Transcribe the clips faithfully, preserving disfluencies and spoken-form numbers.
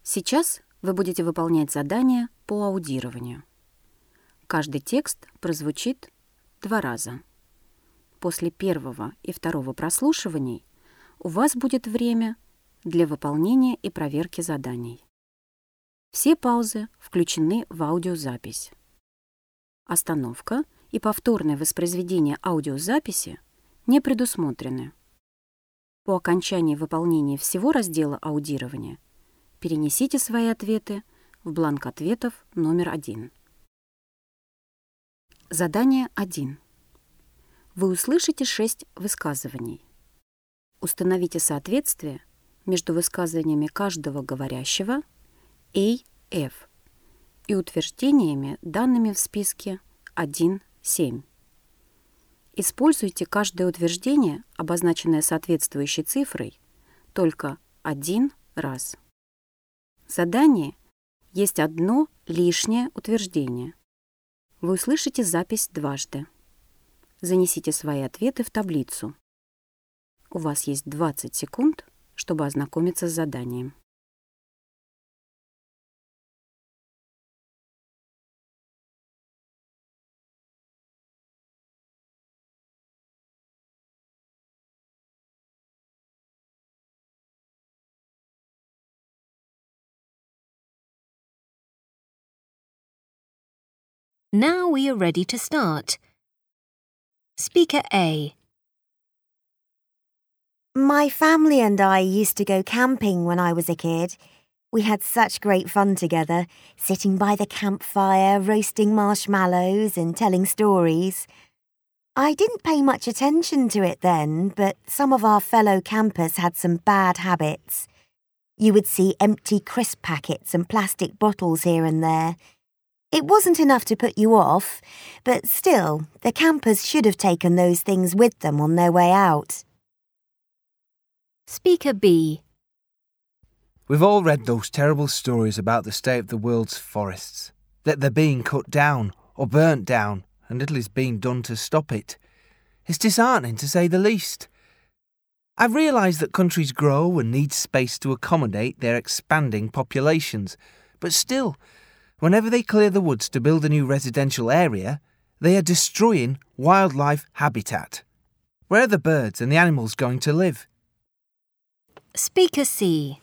Сейчас вы будете выполнять задание по аудированию. Каждый текст прозвучит два раза. После первого и второго прослушиваний у вас будет время для выполнения и проверки заданий. Все паузы включены в аудиозапись. Остановка и повторное воспроизведение аудиозаписи не предусмотрены. По окончании выполнения всего раздела аудирования перенесите свои ответы в бланк ответов номер один. Задание один. Вы услышите шесть высказываний. Установите соответствие между высказываниями каждого говорящего A F и утверждениями, данными в списке один семь. Используйте каждое утверждение, обозначенное соответствующей цифрой, только один раз. В задании есть одно лишнее утверждение. Вы услышите запись дважды. Занесите свои ответы в таблицу. У вас есть двадцать секунд, чтобы ознакомиться с заданием. Now we are ready to start. Speaker A. My family and I used to go camping when I was a kid. We had such great fun together, sitting by the campfire, roasting marshmallows and telling stories. I didn't pay much attention to it then, but some of our fellow campers had some bad habits. You would see empty crisp packets and plastic bottles here and there. It wasn't enough to put you off, but still, the campers should have taken those things with them on their way out. Speaker B. We've all read those terrible stories about the state of the world's forests, that they're being cut down or burnt down, and little is being done to stop it. It's disheartening, to say the least. I realise that countries grow and need space to accommodate their expanding populations, but still, whenever they clear the woods to build a new residential area, they are destroying wildlife habitat. Where are the birds and the animals going to live? Speaker C.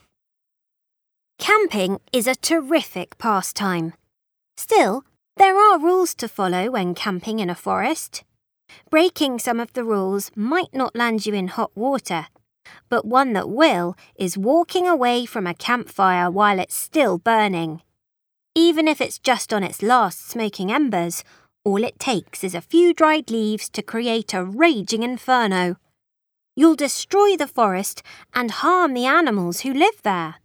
Camping is a terrific pastime. Still, there are rules to follow when camping in a forest. Breaking some of the rules might not land you in hot water, but one that will is walking away from a campfire while it's still burning. Even if it's just on its last smoking embers, all it takes is a few dried leaves to create a raging inferno. You'll destroy the forest and harm the animals who live there.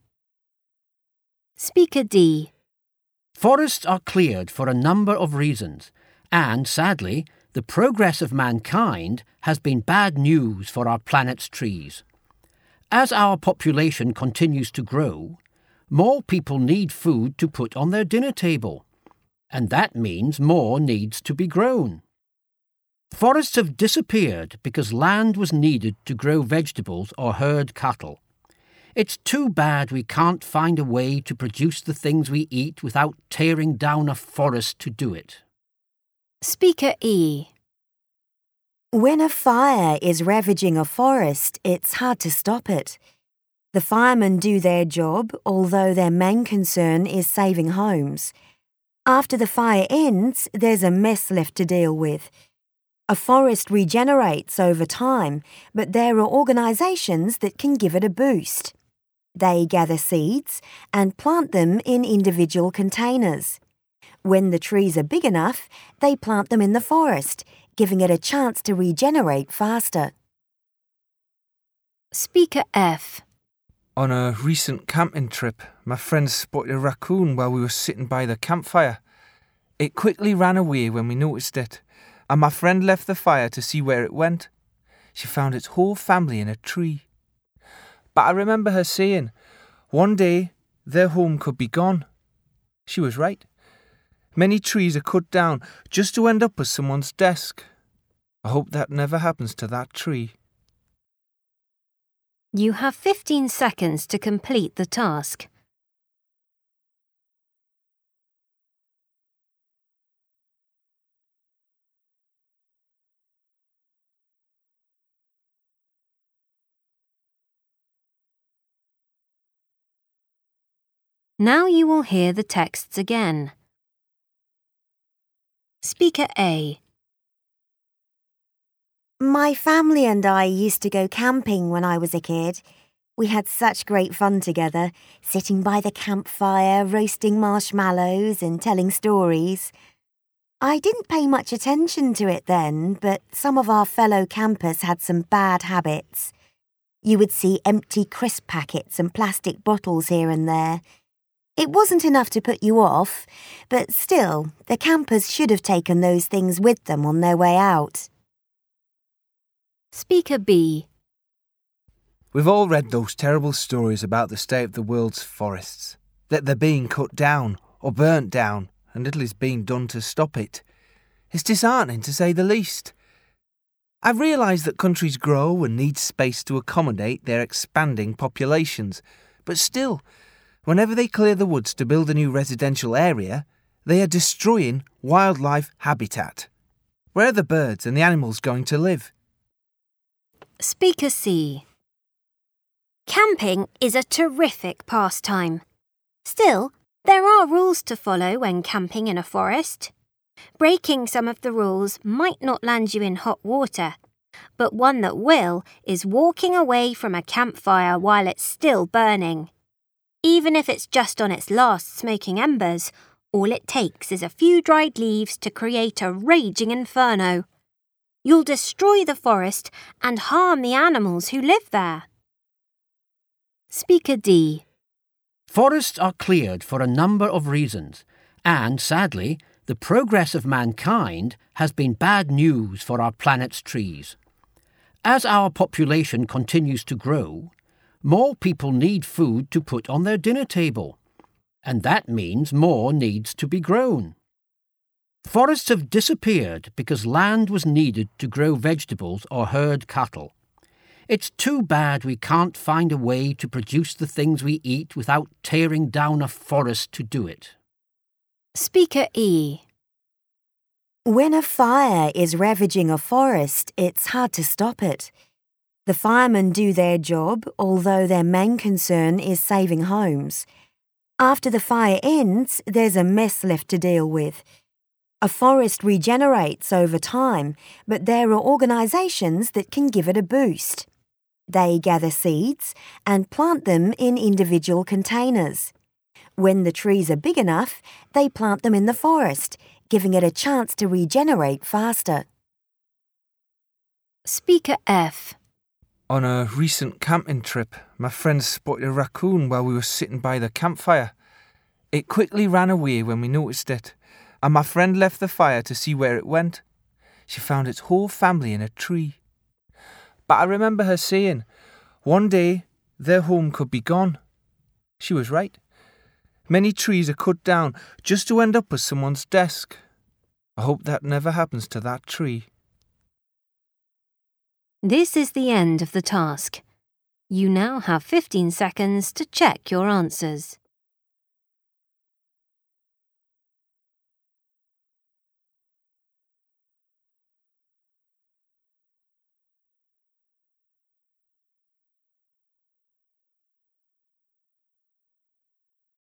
Speaker D. Forests are cleared for a number of reasons, and sadly, the progress of mankind has been bad news for our planet's trees. As our population continues to grow, more people need food to put on their dinner table, and that means more needs to be grown. Forests have disappeared because land was needed to grow vegetables or herd cattle. It's too bad we can't find a way to produce the things we eat without tearing down a forest to do it. Speaker E. When a fire is ravaging a forest, it's hard to stop it. The firemen do their job, although their main concern is saving homes. After the fire ends, there's a mess left to deal with. A forest regenerates over time, but there are organisations that can give it a boost. They gather seeds and plant them in individual containers. When the trees are big enough, they plant them in the forest, giving it a chance to regenerate faster. Speaker F. On a recent camping trip, my friend spotted a raccoon while we were sitting by the campfire. It quickly ran away when we noticed it, and my friend left the fire to see where it went. She found its whole family in a tree. But I remember her saying, one day their home could be gone. She was right. Many trees are cut down just to end up as someone's desk. I hope that never happens to that tree. You have fifteen seconds to complete the task. Now you will hear the texts again. Speaker A. My family and I used to go camping when I was a kid. We had such great fun together, sitting by the campfire, roasting marshmallows and telling stories. I didn't pay much attention to it then, but some of our fellow campers had some bad habits. You would see empty crisp packets and plastic bottles here and there. It wasn't enough to put you off, but still, the campers should have taken those things with them on their way out. Speaker B. We've all read those terrible stories about the state of the world's forests, that they're being cut down or burnt down, and little is being done to stop it. It's disheartening, to say the least. I realise that countries grow and need space to accommodate their expanding populations, but still, whenever they clear the woods to build a new residential area, they are destroying wildlife habitat. Where are the birds and the animals going to live? Speaker C. Camping is a terrific pastime. Still, there are rules to follow when camping in a forest. Breaking some of the rules might not land you in hot water, but one that will is walking away from a campfire while it's still burning. Even if it's just on its last smoking embers, all it takes is a few dried leaves to create a raging inferno. You'll destroy the forest and harm the animals who live there. Speaker D. Forests are cleared for a number of reasons, and sadly, the progress of mankind has been bad news for our planet's trees. As our population continues to grow, more people need food to put on their dinner table, and that means more needs to be grown. Forests have disappeared because land was needed to grow vegetables or herd cattle. It's too bad we can't find a way to produce the things we eat without tearing down a forest to do it. Speaker E. When a fire is ravaging a forest, it's hard to stop it. The firemen do their job, although their main concern is saving homes. After the fire ends, there's a mess left to deal with. A forest regenerates over time, but there are organisations that can give it a boost. They gather seeds and plant them in individual containers. When the trees are big enough, they plant them in the forest, giving it a chance to regenerate faster. Speaker F. On a recent camping trip, my friends spotted a raccoon while we were sitting by the campfire. It quickly ran away when we noticed it, and my friend left the fire to see where it went. She found its whole family in a tree. But I remember her saying, one day their home could be gone. She was right. Many trees are cut down just to end up as someone's desk. I hope that never happens to that tree. This is the end of the task. You now have fifteen seconds to check your answers.